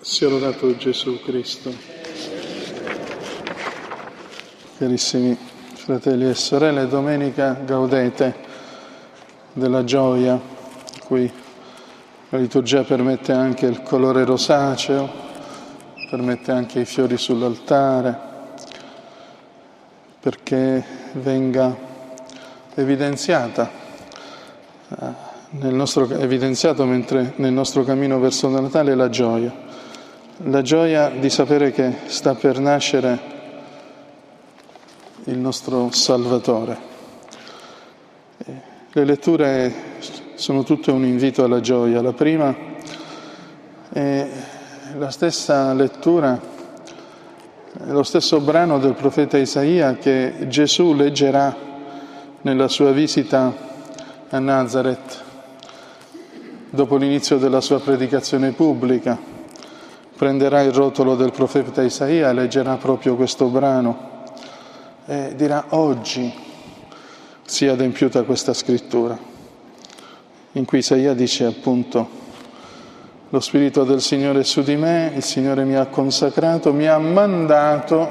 Sia lodato Gesù Cristo. Carissimi fratelli e sorelle, domenica gaudete della gioia, in cui la liturgia permette anche il colore rosaceo, permette anche i fiori sull'altare, perché venga evidenziato mentre nel nostro cammino verso il Natale la gioia di sapere che sta per nascere il nostro Salvatore. Le letture sono tutte un invito alla gioia. La prima è la stessa lettura, lo stesso brano del profeta Isaia che Gesù leggerà nella sua visita a Nazareth, dopo l'inizio della sua predicazione pubblica. Prenderà il rotolo del profeta Isaia e leggerà proprio questo brano e dirà: oggi si è adempiuta questa scrittura, in cui Isaia dice appunto: lo Spirito del Signore è su di me, il Signore mi ha consacrato, mi ha mandato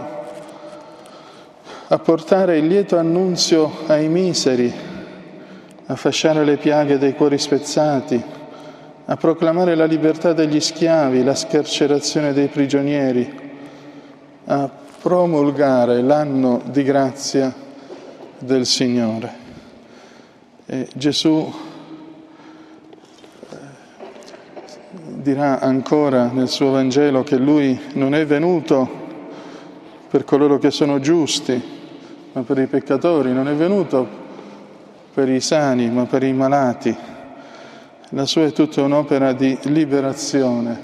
a portare il lieto annunzio ai miseri, a fasciare le piaghe dei cuori spezzati, a proclamare la libertà degli schiavi, la scarcerazione dei prigionieri, a promulgare l'anno di grazia del Signore. E Gesù dirà ancora nel suo Vangelo che Lui non è venuto per coloro che sono giusti, ma per i peccatori, non è venuto per i sani, ma per i malati. La sua è tutta un'opera di liberazione.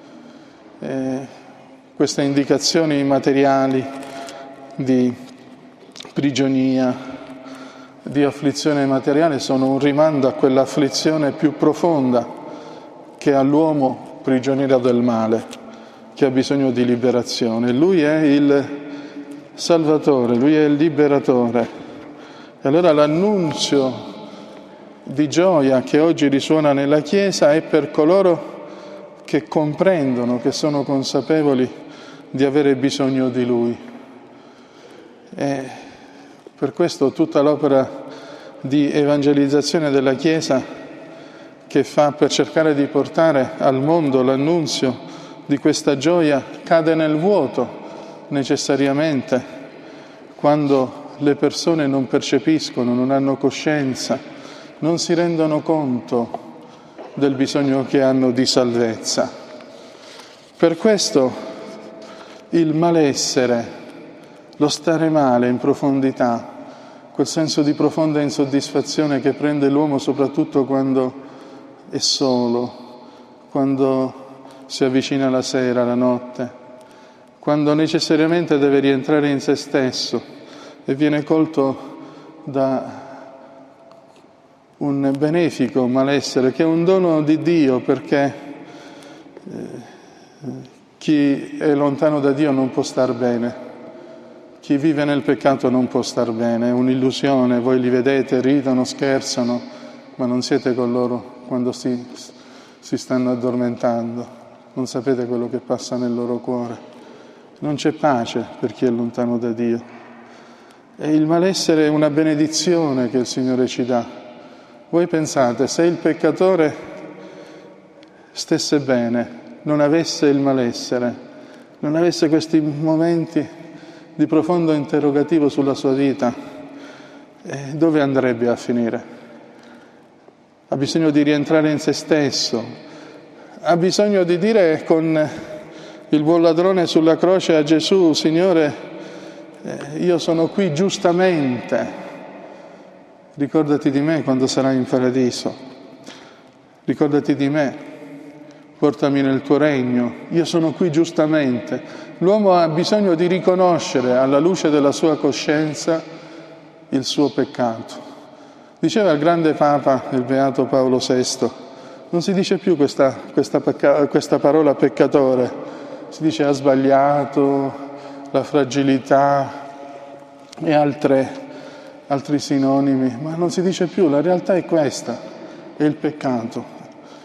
Queste indicazioni materiali di prigionia, di afflizione materiale sono un rimando a quell'afflizione più profonda che ha l'uomo prigioniero del male, che ha bisogno di liberazione. Lui è il Salvatore, Lui è il Liberatore. E allora l'annunzio di gioia che oggi risuona nella Chiesa è per coloro che comprendono, che sono consapevoli di avere bisogno di Lui. E per questo tutta l'opera di evangelizzazione della Chiesa che fa per cercare di portare al mondo l'annunzio di questa gioia cade nel vuoto necessariamente quando le persone non percepiscono, non hanno coscienza, non si rendono conto del bisogno che hanno di salvezza. Per questo il malessere, lo stare male in profondità, quel senso di profonda insoddisfazione che prende l'uomo soprattutto quando è solo, quando si avvicina la sera, la notte, quando necessariamente deve rientrare in se stesso e viene colto da un benefico malessere che è un dono di Dio, perché chi è lontano da Dio non può star bene, chi vive nel peccato non può star bene, è un'illusione. Voi li vedete, ridono, scherzano, ma non siete con loro quando si stanno addormentando, non sapete quello che passa nel loro cuore. Non c'è pace per chi è lontano da Dio. E il malessere è una benedizione che il Signore ci dà. Voi pensate, se il peccatore stesse bene, non avesse il malessere, non avesse questi momenti di profondo interrogativo sulla sua vita, dove andrebbe a finire? Ha bisogno di rientrare in se stesso, ha bisogno di dire con il buon ladrone sulla croce a Gesù: Signore, io sono qui giustamente. Ricordati di me quando sarai in paradiso, ricordati di me, portami nel tuo regno, io sono qui giustamente. L'uomo ha bisogno di riconoscere alla luce della sua coscienza il suo peccato. Diceva il grande Papa, il Beato Paolo VI, non si dice più questa parola peccatore, si dice ha sbagliato, la fragilità e altri sinonimi, ma non si dice più, la realtà è questa, è il peccato.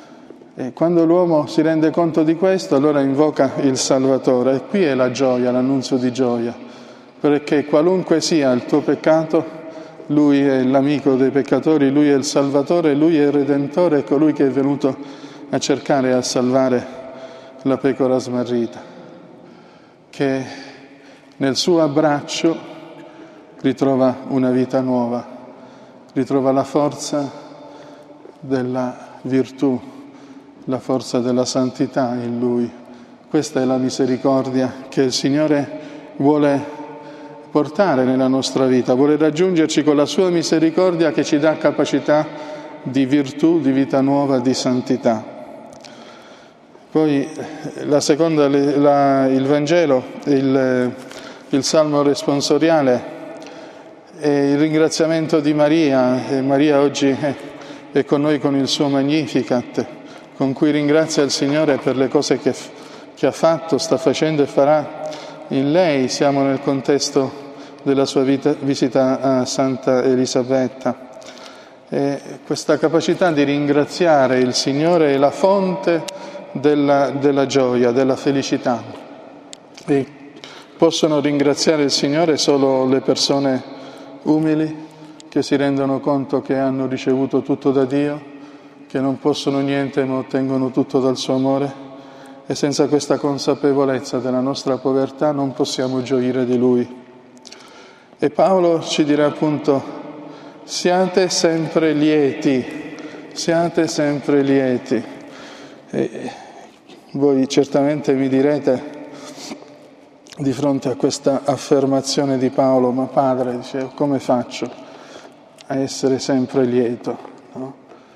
E quando l'uomo si rende conto di questo, allora invoca il Salvatore. E qui è la gioia, l'annunzio di gioia, perché qualunque sia il tuo peccato, Lui è l'amico dei peccatori, Lui è il Salvatore, Lui è il Redentore, è colui che è venuto a cercare e a salvare la pecora smarrita, che nel suo abbraccio ritrova una vita nuova, ritrova la forza della virtù, la forza della santità in Lui. Questa è la misericordia che il Signore vuole portare nella nostra vita, vuole raggiungerci con la sua misericordia che ci dà capacità di virtù, di vita nuova, di santità. Poi la seconda, il Vangelo, il Salmo responsoriale è il ringraziamento di Maria, e Maria oggi è con noi con il suo Magnificat, con cui ringrazia il Signore per le cose che ha fatto, sta facendo e farà in lei. Siamo nel contesto della sua visita a Santa Elisabetta. E questa capacità di ringraziare il Signore è la fonte della gioia, della felicità. E possono ringraziare il Signore solo le persone umili, che si rendono conto che hanno ricevuto tutto da Dio, che non possono niente ma ottengono tutto dal suo amore. E senza questa consapevolezza della nostra povertà non possiamo gioire di Lui. E Paolo ci dirà appunto: siate sempre lieti, siate sempre lieti. E voi certamente mi direte, di fronte a questa affermazione di Paolo: ma padre, dice, come faccio a essere sempre lieto? No?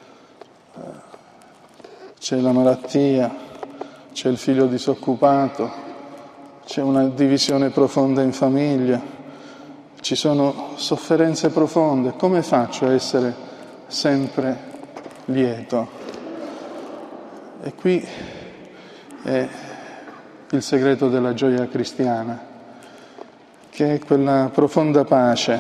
C'è la malattia, c'è il figlio disoccupato, c'è una divisione profonda in famiglia, ci sono sofferenze profonde. Come faccio a essere sempre lieto? E qui è il segreto della gioia cristiana, che è quella profonda pace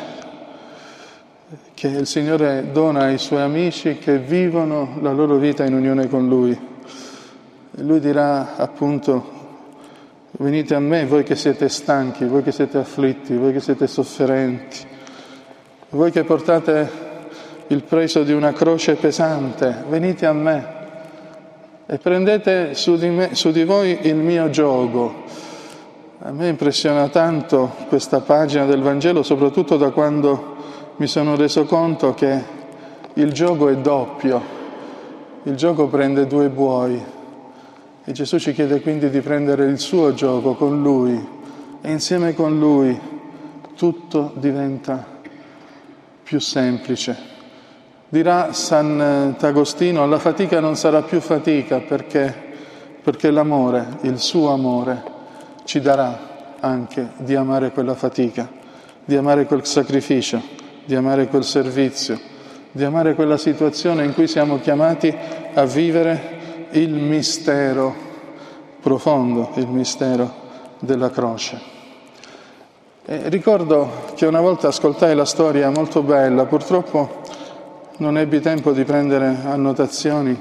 che il Signore dona ai Suoi amici che vivono la loro vita in unione con Lui. E Lui dirà appunto: venite a me voi che siete stanchi, voi che siete afflitti, voi che siete sofferenti, voi che portate il peso di una croce pesante, venite a me e prendete su di voi il mio giogo. A me impressiona tanto questa pagina del Vangelo, soprattutto da quando mi sono reso conto che il giogo è doppio, il giogo prende due buoi. E Gesù ci chiede quindi di prendere il suo giogo con Lui, e insieme con Lui tutto diventa più semplice. Dirà Sant'Agostino: la fatica non sarà più fatica perché l'amore, il suo amore, ci darà anche di amare quella fatica, di amare quel sacrificio, di amare quel servizio, di amare quella situazione in cui siamo chiamati a vivere il mistero profondo, il mistero della croce. E ricordo che una volta ascoltai la storia molto bella, purtroppo non ebbi tempo di prendere annotazioni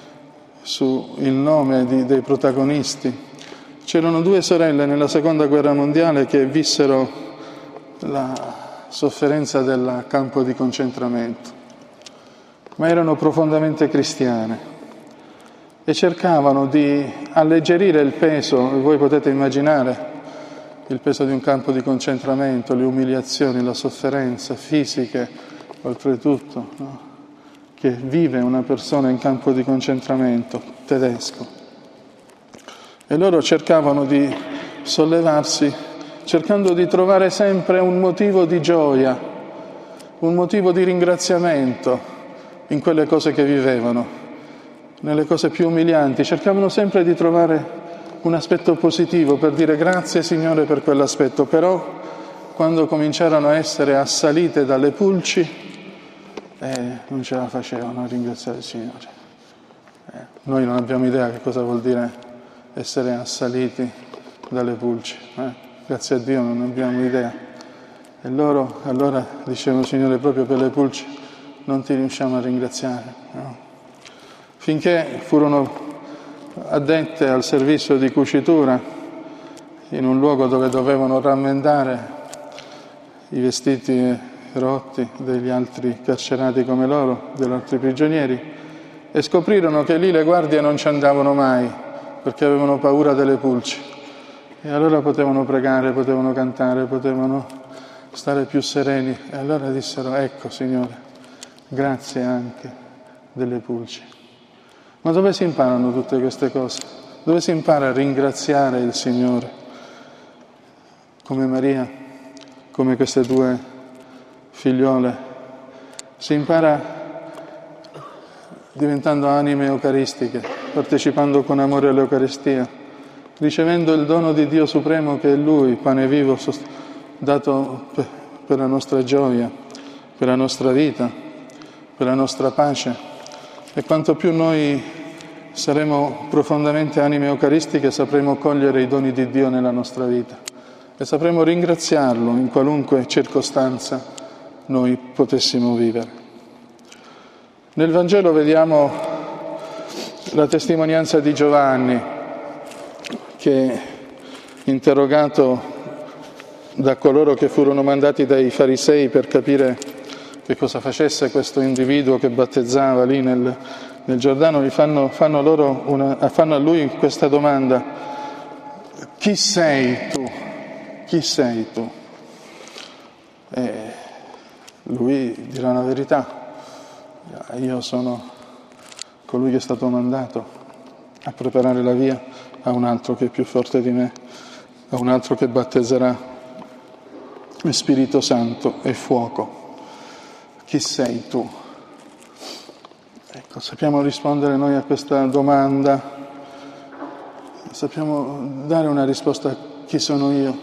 sul nome dei protagonisti. C'erano due sorelle nella Seconda Guerra Mondiale che vissero la sofferenza del campo di concentramento, ma erano profondamente cristiane e cercavano di alleggerire il peso. Voi potete immaginare il peso di un campo di concentramento, le umiliazioni, la sofferenza fisiche, oltretutto, no? Che vive una persona in campo di concentramento tedesco. E loro cercavano di sollevarsi, cercando di trovare sempre un motivo di gioia, un motivo di ringraziamento in quelle cose che vivevano, nelle cose più umilianti. Cercavano sempre di trovare un aspetto positivo per dire grazie Signore per quell'aspetto, però quando cominciarono a essere assalite dalle pulci, non ce la facevano a ringraziare il Signore. Noi non abbiamo idea che cosa vuol dire essere assaliti dalle pulci. Grazie a Dio non abbiamo idea. E loro allora dicevano: Signore, proprio per le pulci non ti riusciamo a ringraziare. No? Finché furono addette al servizio di cucitura in un luogo dove dovevano rammendare i vestiti rotti degli altri carcerati come loro, degli altri prigionieri, e scoprirono che lì le guardie non ci andavano mai perché avevano paura delle pulci. E allora potevano pregare, potevano cantare, potevano stare più sereni. E allora dissero: ecco, Signore, grazie anche delle pulci. Ma dove si imparano tutte queste cose? Dove si impara a ringraziare il Signore? Come Maria, come queste due figliole. Si impara diventando anime eucaristiche, partecipando con amore all'Eucaristia, ricevendo il dono di Dio Supremo che è Lui, pane vivo, dato per la nostra gioia, per la nostra vita, per la nostra pace. E quanto più noi saremo profondamente anime eucaristiche, sapremo cogliere i doni di Dio nella nostra vita e sapremo ringraziarlo in qualunque circostanza noi potessimo vivere. Nel Vangelo vediamo la testimonianza di Giovanni, che, interrogato da coloro che furono mandati dai farisei per capire che cosa facesse questo individuo che battezzava lì nel Giordano, fanno a lui questa domanda: chi sei tu? Chi sei tu? E lui dirà la verità: io sono colui che è stato mandato a preparare la via a un altro che è più forte di me, a un altro che battezzerà in Spirito Santo e fuoco. Chi sei tu? Ecco, sappiamo rispondere noi a questa domanda, sappiamo dare una risposta a chi sono io,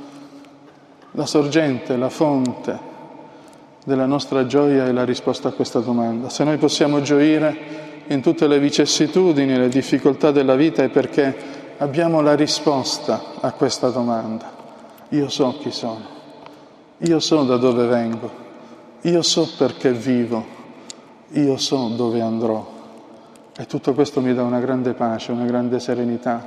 la sorgente, la fonte della nostra gioia è la risposta a questa domanda. Se noi possiamo gioire in tutte le vicissitudini, le difficoltà della vita, è perché abbiamo la risposta a questa domanda. Io so chi sono, io so da dove vengo, io so perché vivo, io so dove andrò. E tutto questo mi dà una grande pace, una grande serenità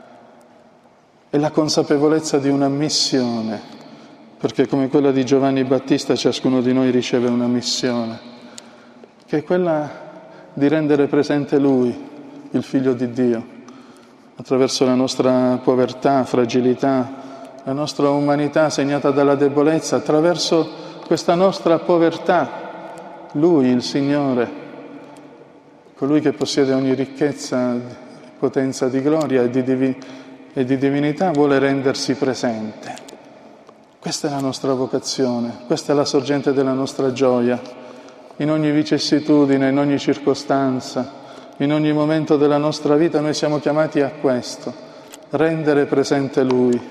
e la consapevolezza di una missione, perché come quella di Giovanni Battista ciascuno di noi riceve una missione, che è quella di rendere presente Lui, il Figlio di Dio, attraverso la nostra povertà, fragilità, la nostra umanità segnata dalla debolezza. Attraverso questa nostra povertà, Lui, il Signore, colui che possiede ogni ricchezza, potenza di gloria e di divinità, vuole rendersi presente. Questa è la nostra vocazione, questa è la sorgente della nostra gioia. In ogni vicissitudine, in ogni circostanza, in ogni momento della nostra vita noi siamo chiamati a questo, rendere presente Lui.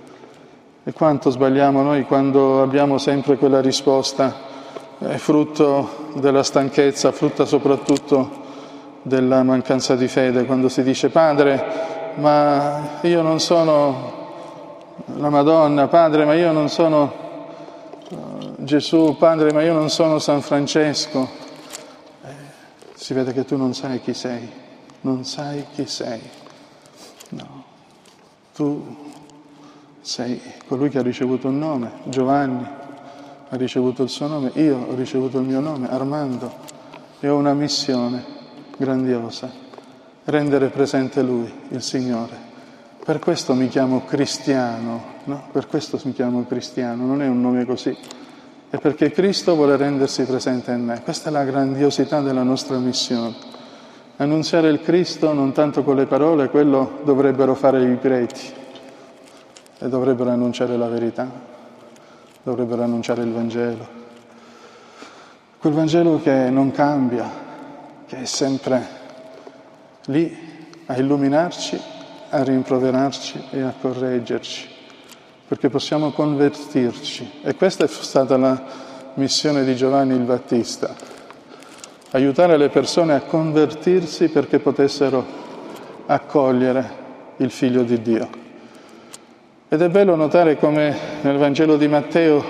E quanto sbagliamo noi quando abbiamo sempre quella risposta, frutto della stanchezza, frutto soprattutto della mancanza di fede, quando si dice: Padre, ma io non sono la Madonna, Padre, ma io non sono Gesù, Padre, ma io non sono San Francesco. Si vede che tu non sai chi sei, non sai chi sei. No, tu sei colui che ha ricevuto un nome. Giovanni ha ricevuto il suo nome, io ho ricevuto il mio nome, Armando, e ho una missione grandiosa: rendere presente Lui, il Signore. Per questo mi chiamo cristiano, no? Per questo mi chiamo cristiano, non è un nome così. È perché Cristo vuole rendersi presente in me. Questa è la grandiosità della nostra missione. Annunziare il Cristo non tanto con le parole, quello dovrebbero fare i preti. E dovrebbero annunciare la verità, dovrebbero annunciare il Vangelo. Quel Vangelo che non cambia, che è sempre lì a illuminarci, a rimproverarci e a correggerci, perché possiamo convertirci. E questa è stata la missione di Giovanni il Battista: aiutare le persone a convertirsi perché potessero accogliere il Figlio di Dio. Ed è bello notare come nel Vangelo di Matteo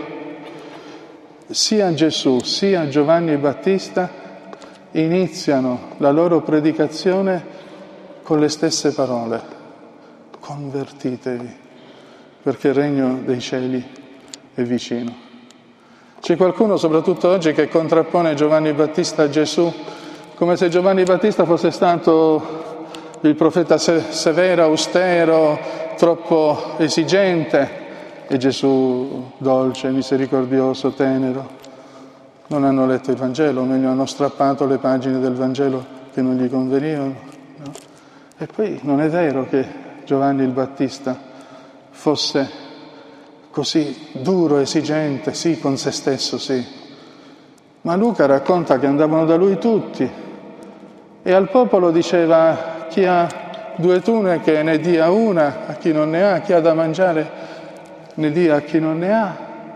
sia Gesù sia Giovanni Battista iniziano la loro predicazione con le stesse parole: convertitevi, perché il regno dei cieli è vicino. C'è qualcuno, soprattutto oggi, che contrappone Giovanni Battista a Gesù, come se Giovanni Battista fosse stato il profeta severo, austero, troppo esigente, e Gesù dolce, misericordioso, tenero. Non hanno letto il Vangelo, o meglio hanno strappato le pagine del Vangelo che non gli convenivano, no? E poi non è vero che Giovanni il Battista fosse così duro, esigente, sì, con se stesso, sì. Ma Luca racconta che andavano da lui tutti e al popolo diceva: chi ha 2 tuniche ne dia una a chi non ne ha, chi ha da mangiare ne dia a chi non ne ha.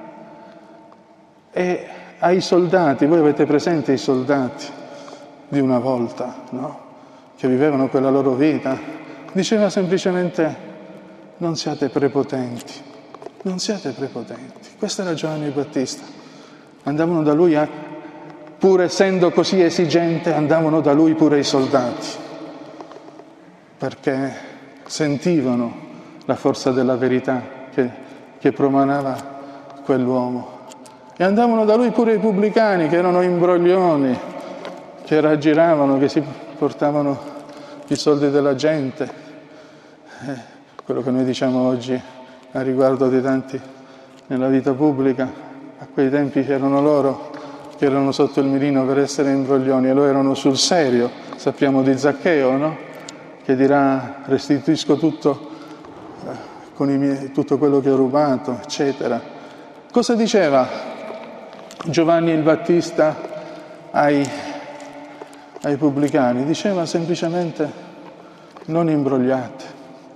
E ai soldati, voi avete presente i soldati di una volta, no? Che vivevano quella loro vita, diceva semplicemente: non siate prepotenti, non siate prepotenti. Questa era Giovanni Battista. Andavano da lui, pur essendo così esigente, andavano da lui pure i soldati, perché sentivano la forza della verità che promanava quell'uomo. E andavano da lui pure i pubblicani, che erano imbroglioni, che raggiravano, che si portavano i soldi della gente. Quello che noi diciamo oggi a riguardo di tanti nella vita pubblica, a quei tempi erano loro che erano sotto il mirino per essere imbroglioni, e loro erano sul serio. Sappiamo di Zaccheo, no? Che dirà: restituisco tutto, tutto quello che ho rubato, eccetera. Cosa diceva Giovanni il Battista ai pubblicani? Diceva semplicemente: non imbrogliate,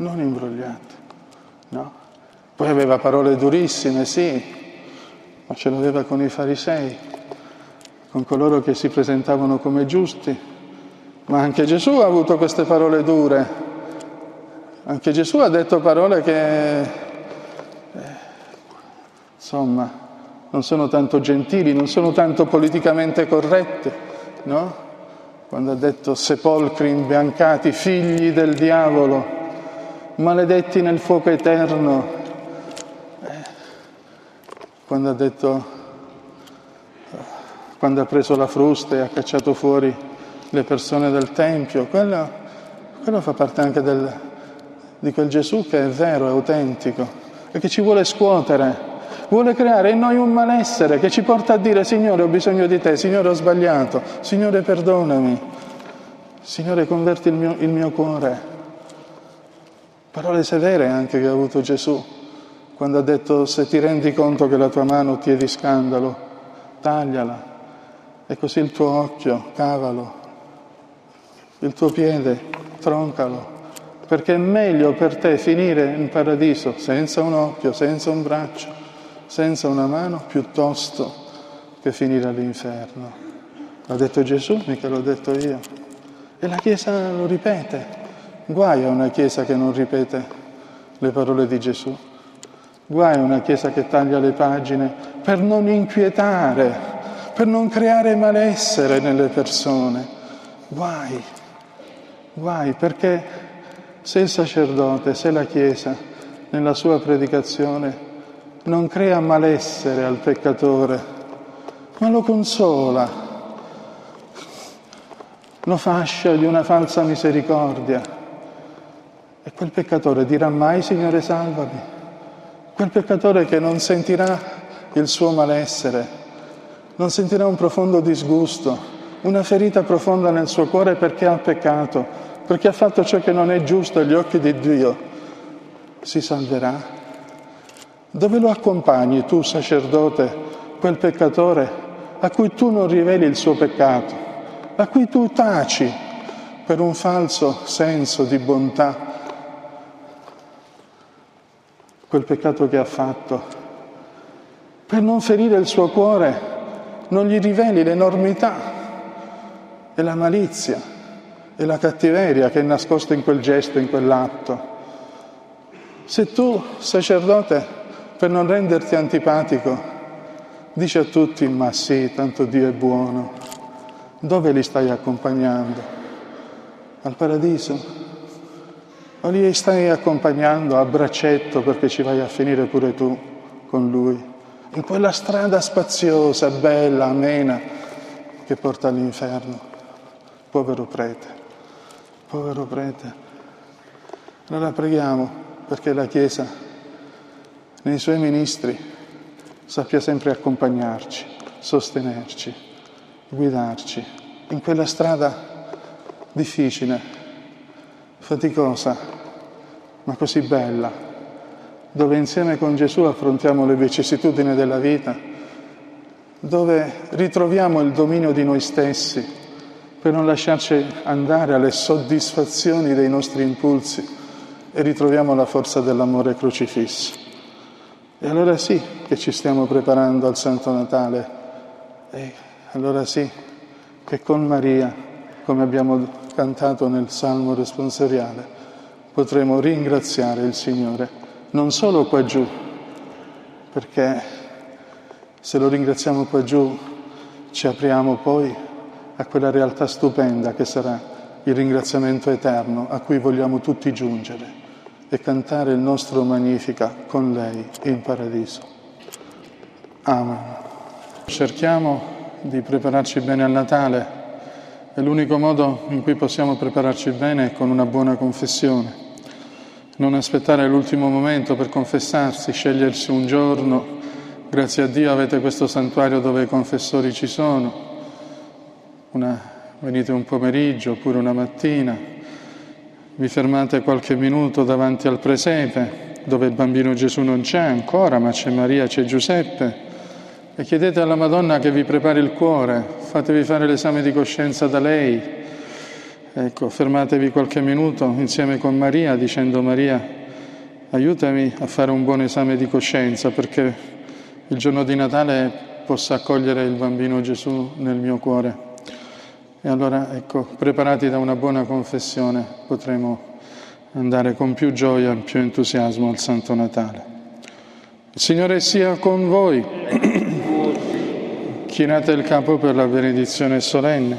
no? Poi aveva parole durissime, sì, ma ce l'aveva con i farisei, con coloro che si presentavano come giusti. Ma anche Gesù ha avuto queste parole dure. Anche Gesù ha detto parole che, insomma, non sono tanto gentili, non sono tanto politicamente corrette, no? Quando ha detto: sepolcri imbiancati, figli del diavolo, maledetti nel fuoco eterno. Quando ha detto, quando ha preso la frusta e ha cacciato fuori le persone del Tempio, quello fa parte anche di quel Gesù che è vero, è autentico e che ci vuole scuotere, vuole creare in noi un malessere che ci porta a dire: Signore, ho bisogno di te, Signore, ho sbagliato, Signore, perdonami, Signore, converti il mio cuore. Parole severe anche che ha avuto Gesù quando ha detto: se ti rendi conto che la tua mano ti è di scandalo, tagliala, e così il tuo occhio cavalo, il tuo piede troncalo, perché è meglio per te finire in paradiso senza un occhio, senza un braccio, senza una mano, piuttosto che finire all'inferno. L'ha detto Gesù, mica l'ho detto io. E la Chiesa lo ripete. Guai a una Chiesa che non ripete le parole di Gesù. Guai a una Chiesa che taglia le pagine per non inquietare, per non creare malessere nelle persone. Guai, perché se il sacerdote, se la Chiesa, nella sua predicazione, non crea malessere al peccatore, ma lo consola, lo fascia di una falsa misericordia, e quel peccatore dirà mai: Signore, salvami. Quel peccatore che non sentirà il suo malessere, non sentirà un profondo disgusto, una ferita profonda nel suo cuore perché ha peccato, perché ha fatto ciò che non è giusto agli occhi di Dio, si salverà. Dove lo accompagni tu, sacerdote, quel peccatore a cui tu non riveli il suo peccato, a cui tu taci per un falso senso di bontà quel peccato che ha fatto? Per non ferire il suo cuore non gli riveli l'enormità e la malizia e la cattiveria che è nascosta in quel gesto, in quell'atto. Se tu, sacerdote, per non renderti antipatico, dici a tutti: ma sì, tanto Dio è buono, dove li stai accompagnando? Al paradiso? o li stai accompagnando a braccetto perché ci vai a finire pure tu con lui, in quella strada spaziosa, bella, amena, che porta all'inferno. Povero prete, povero prete. Allora preghiamo perché la Chiesa, nei suoi ministri, sappia sempre accompagnarci, sostenerci, guidarci in quella strada difficile, faticosa, ma così bella, dove insieme con Gesù affrontiamo le vicissitudini della vita, dove ritroviamo il dominio di noi stessi per non lasciarci andare alle soddisfazioni dei nostri impulsi e ritroviamo la forza dell'amore crocifisso. E allora sì che ci stiamo preparando al Santo Natale, e allora sì che con Maria, come abbiamo cantato nel Salmo responsoriale, potremo ringraziare il Signore, non solo qua giù, perché se lo ringraziamo qua giù ci apriamo poi a quella realtà stupenda che sarà il ringraziamento eterno a cui vogliamo tutti giungere e cantare il nostro Magnifica con lei in paradiso. Amen. Cerchiamo di prepararci bene al Natale e l'unico modo in cui possiamo prepararci bene è con una buona confessione. Non aspettare l'ultimo momento per confessarsi, scegliersi un giorno. Grazie a Dio avete questo santuario dove i confessori ci sono. Venite un pomeriggio oppure una mattina, vi fermate qualche minuto davanti al presepe, dove il bambino Gesù non c'è ancora, ma c'è Maria, c'è Giuseppe, e chiedete alla Madonna che vi prepari il cuore, fatevi fare l'esame di coscienza da lei. Ecco, fermatevi qualche minuto insieme con Maria, dicendo: Maria, aiutami a fare un buon esame di coscienza, perché il giorno di Natale possa accogliere il bambino Gesù nel mio cuore. E allora, ecco, preparati da una buona confessione, potremo andare con più gioia e più entusiasmo al Santo Natale. Il Signore sia con voi. Chinate il capo per la benedizione solenne.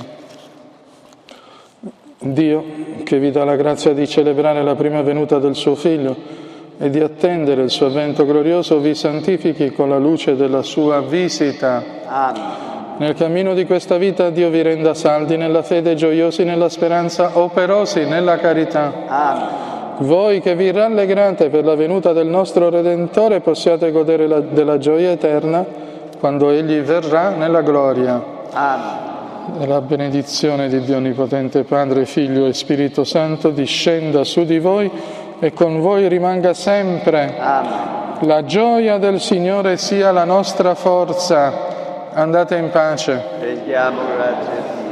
Dio, che vi dà la grazia di celebrare la prima venuta del suo Figlio e di attendere il suo avvento glorioso, vi santifichi con la luce della sua visita. Amen. Nel cammino di questa vita Dio vi renda saldi nella fede, gioiosi nella speranza, operosi nella carità. Amen. Voi che vi rallegrate per la venuta del nostro Redentore possiate godere della gioia eterna quando Egli verrà nella gloria. Amen. E la benedizione di Dio Onnipotente, Padre, Figlio e Spirito Santo discenda su di voi e con voi rimanga sempre. Amen. La gioia del Signore sia la nostra forza. Andate in pace. Rendiamo grazie a Dio.